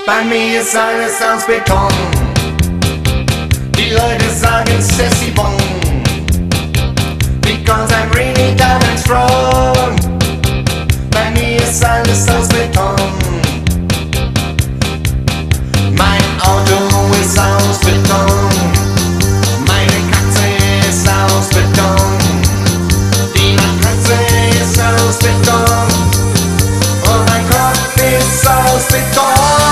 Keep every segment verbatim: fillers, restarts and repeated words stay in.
Bei mir ist alles aus Beton. Die Leute sagen Sassy Bon, because I'm really down and strong. Bei mir ist alles aus Beton. Mein Auto ist aus Beton. Meine Katze ist aus Beton. Die Matratze ist aus Beton. Und mein Kopf ist aus Beton.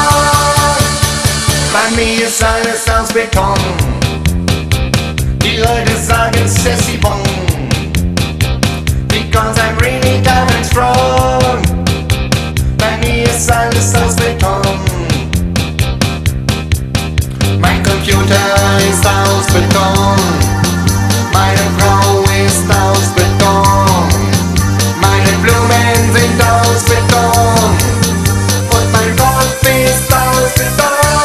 Bei mir ist alles aus Beton. Die Leute sagen Sassy Bon, because I'm really down and strong. Bei mir ist alles aus Beton. Mein Computer ist aus Beton. Meine Frau ist aus Beton. Meine Blumen sind aus Beton. Und mein Kopf ist aus Beton.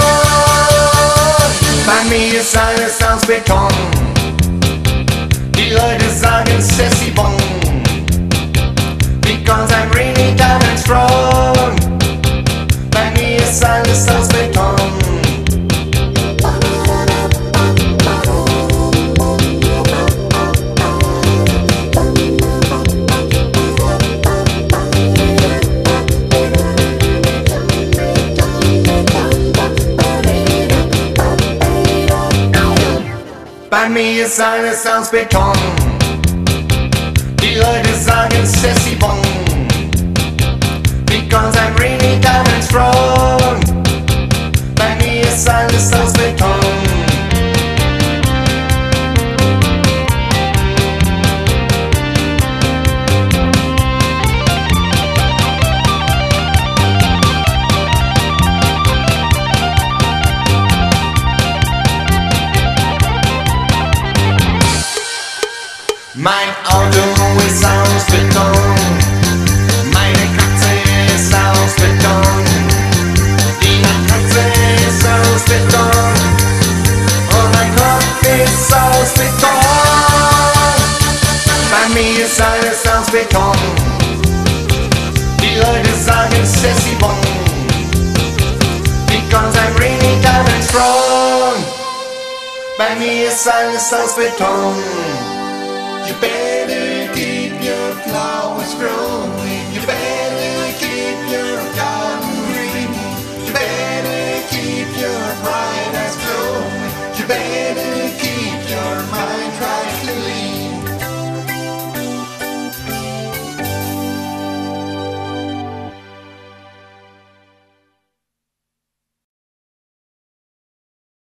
Bei mir ist alles aus Beton. Die Leute sagen Sassy Bon, because I'm really down and strong. Bei mir ist alles aus Beton. Bei mir ist alles aus Beton. Die Leute sagen Sassy Bon, because I'm really down and strong. Bei mir ist alles aus Beton. Mein Auto ist aus Beton. Meine Katze ist aus Beton. Die Matratze ist aus Beton. Und mein Kopf ist aus Beton. Bei mir ist alles aus Beton. Die Leute sagen Sassy Bon, because I'm really down and strong. Bei mir ist alles aus Beton.